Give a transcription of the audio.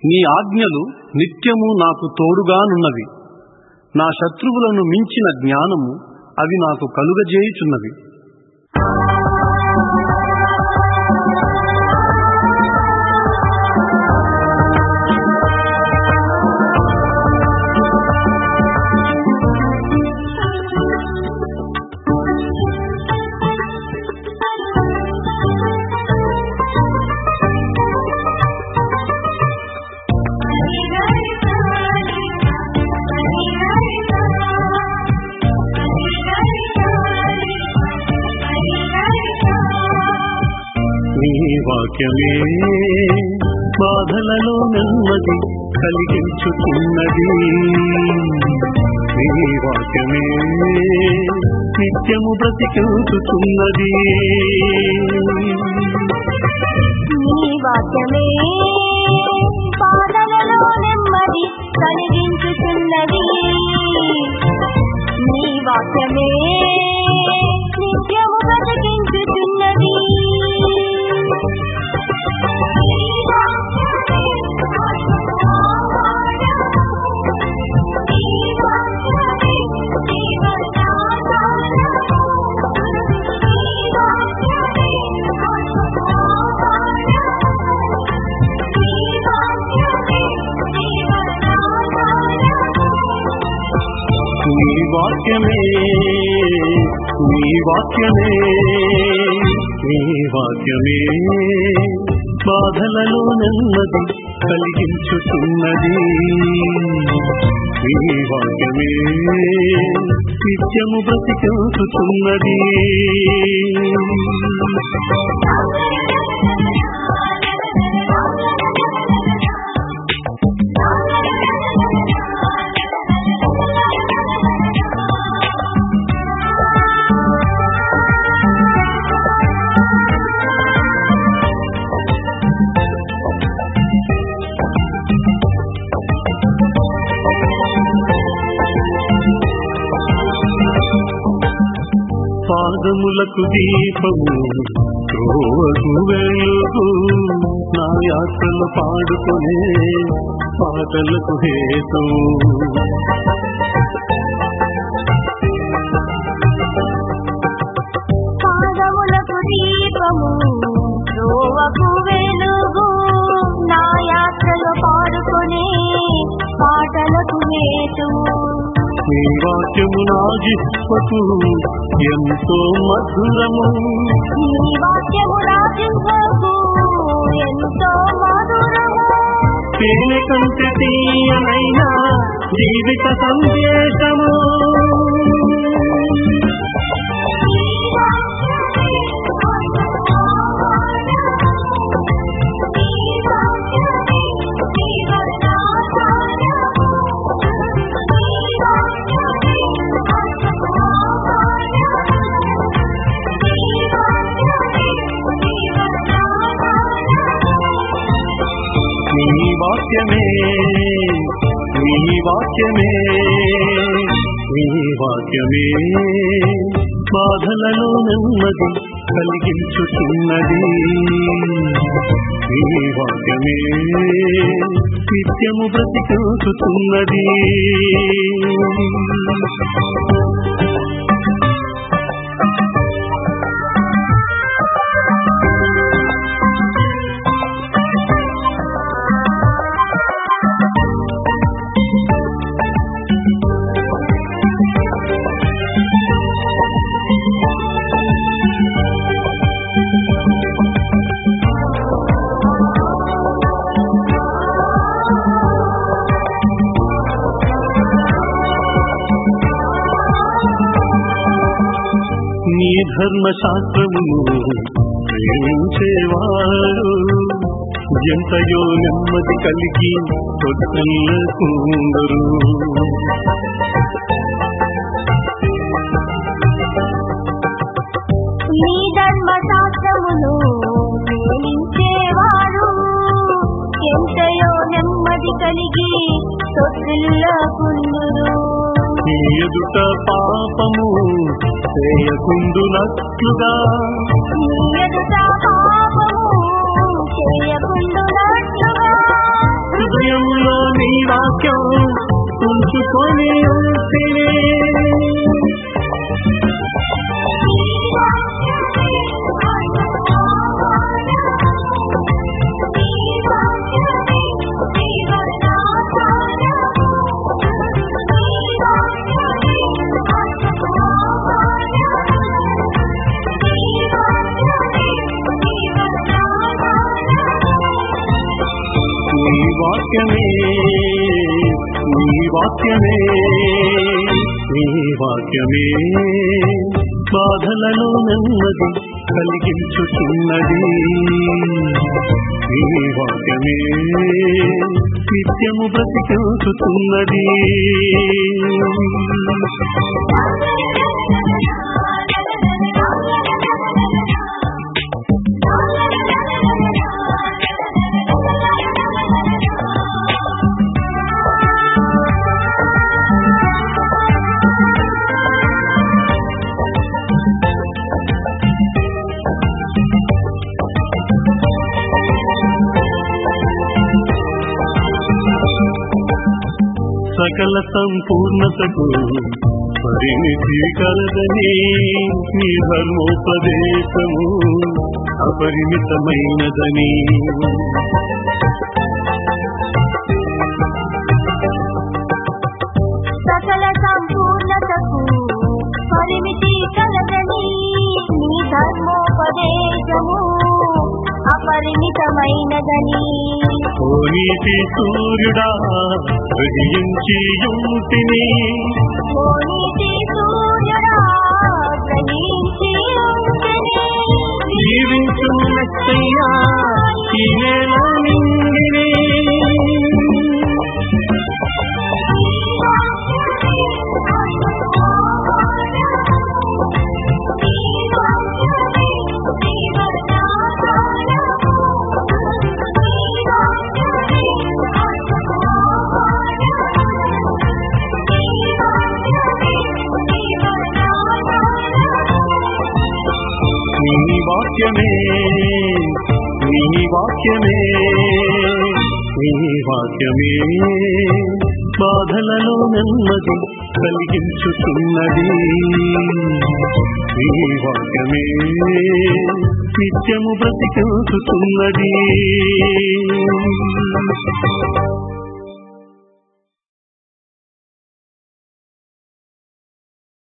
నీ ఆజ్ఞలు నిత్యము నాకు తోడుగానున్నవి. నా శత్రువులను మించిన జ్ఞానము అవి నాకు కలుగజేయుచున్నవి. వాక్యమే బాధలలో నెమ్మది కలిగించుతున్నది. నీ వాక్యమే నిత్యము బ్రతికించుతున్నది. నీ వాక్యమే బాధలలో నెమ్మది కలిగించుతున్నది. నీ వాక్యమే నిత్యము బ్రతికించుతున్నది. నీ వాక్యమే నీ వాక్యమే నీ వాక్యమే బాధలలో నెమ్మది కలిగించుతున్నది. నీ వాక్యమే నిత్యము బ్రతికించుతున్నది. పాదములకు దీపము త్రోవకు వెలుగు నా యాత్రలు పాడుకొనే పాటలకు హేతు. పాదములకు దీపము త్రోవకు వెలుగు నా యాత్రలు పాడుకొనే పాటలకు హేతు. నీ వాక్యము నా జిహ్వకు ఎంతో మధురము. నీ వాక్యము నా జిహ్వకు ఎంతో మధురము. తేనె కంటే తీయనైన జీవిత సందేశము. నీ వాక్యమే నీ వాక్యమే నీ వాక్యమే బాధలలో నెమ్మది కలిగించుతున్నది. నీ వాక్యమే నిత్యము బ్రతికించుతున్నది. నీ ధర్మశాస్త్రమును ప్రేమించేవాడు ఎంతయో నెమ్మది కలిగి తొట్టెల్లకుందరు. నీ ధర్మశాస్త్రమును ప్రేమించేవాడు ఎంతయో నెమ్మది కలిగి తొట్టిల్లకుందురు. నీ ఎదుట పాపము చేయకుండునట్లుగా నీ ఎదుట పాపము చేయకుండునట్లుగా నీ వాక్యం ఉంచుకొని ఉంటేనే నీ వాక్యమే నీ వాక్యమే నీ వాక్యమే బాధలలో నెమ్మది కలిగించుతున్నది నీ వాక్యమే నిత్యము బ్రతికించుతున్నది సకల సంపూర్ణతకు పరిమితి కలదని నీ ధర్మోపదేశము అపరిమితమైనదని సకల సంపూర్ణతకు పరిమితి కలదని నీ ధర్మోపదేశము అపరిమితమైనదని ఓ నీతి సూర్యుడా గ్రహించి యుంటిని ఓ నీతి సూర్యుడా గ్రహించి ఉంటిని జీవించున్నయ్యా ఈ నేల నింగిని నీ వాక్యమే నీ వాక్యమే నీ వాక్యమే బాధలలో నెమ్మది కలిగించుతున్నది నీ వాక్యమే నిత్యము బ్రతికించుతున్నది